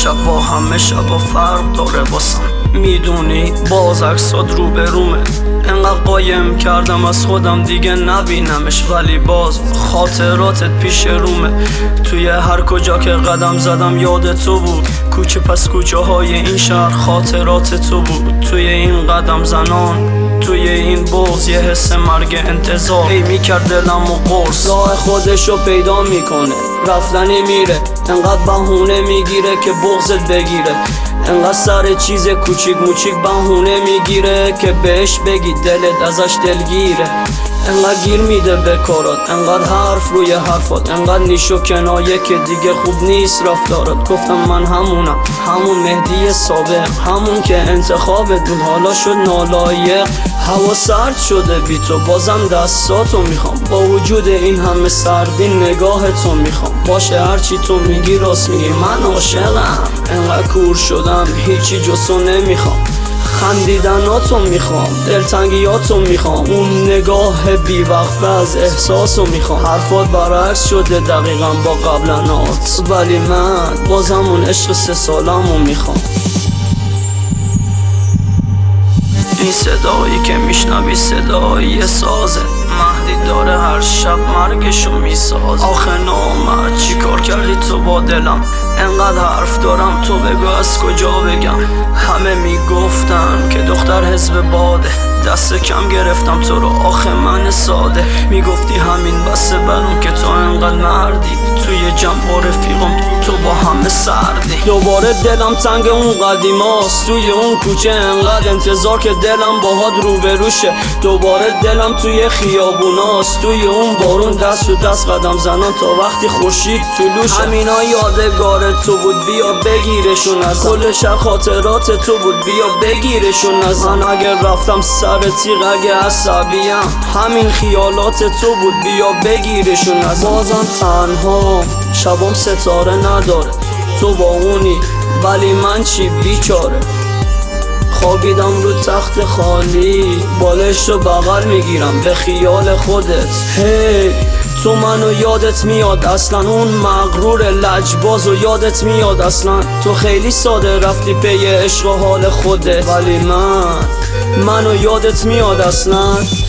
شب با همه شبا فرق داره واسم. میدونی باز عکسات رو به رومه، انقدر قایم کردم از خودم دیگه نبینمش، ولی باز خاطراتت پیش رومه. توی هر کجا که قدم زدم یاد تو بود، کوچه پس کوچه های این شهر خاطرات تو بود. توی این قدم زنان، توی این بغض یه حس مرگ انتظار هی میکرد دلم و قرص. راه خودشو پیدا میکنه، رفتنی میره، انقدر بهونه میگیره که بغضت بگیره. انقدر سر چیز کوچیک موچیک بهونه میگیره که بهش بگی دلت ازش دلگیره. انقدر گیر میده به کارات، انقدر حرف روی حرفات، انقدر نیش و کنایه که دیگه خوب نیست رفتارات. گفتم من همونم، همون مهدی سابق، همون که انتخابت بود حالا شد نالایق. هوا سرد شده بی تو، بازم دستاتو میخوام، با وجود این همه سردی نگاه تو میخوام. باشه هرچی تو میگی راست میگی، من عاشقم. انقدر کور شدم هیچی جزو نمیخوام، خندیدناتو میخوام، دلتنگیاتو میخوام، اون نگاه بیوقفه از احساسو میخوام. حرفات برعکس شده دقیقا با قبلنات، ولی من بازم اون عشق 3 سالمو میخوام. این صدایی که میشنوی صدایی سازه، مهدی داره هر شب مرگشو میساز. آخه نامرد چی کار کردی تو با دلم؟ انقدر حرف دارم تو بگو از کجا بگم. همه میگفتن که دختر حزب باده، دست کم گرفتم تو رو آخه من ساده. میگفتی همین بسه برام که تو انقدر مردی، توی جمع رفیقم تو با همه سردی. دوباره دلم تنگ اون قدیماست، توی اون کوچه انقدر انتظار که دلم باهات روبروشه. دوباره دلم توی خیابوناست، توی اون بارون دست و دست قدم زنان تا وقتی خورشید طلوشه. همینا یادگار تو بود، بیا بگیرشون از کل شب خاطرات تو بود، بیا بگیرشون از من. اگر رفتم سر تیغ اگه عصبیم، همین خیالات تو بود، بیا بگیرشون از من. بازم تنها شبام ستاره نداره، تو با اونی ولی من چی بیچاره. خوابیدم رو تخت خالی، بالش رو بغل میگیرم به خیال خودت. هی تو منو یادت میاد اصلا، اون مغرور لجباز و یادت میاد اصلا. تو خیلی ساده رفتی پی عشق و حال خودت، ولی منو یادت میاد اصلا.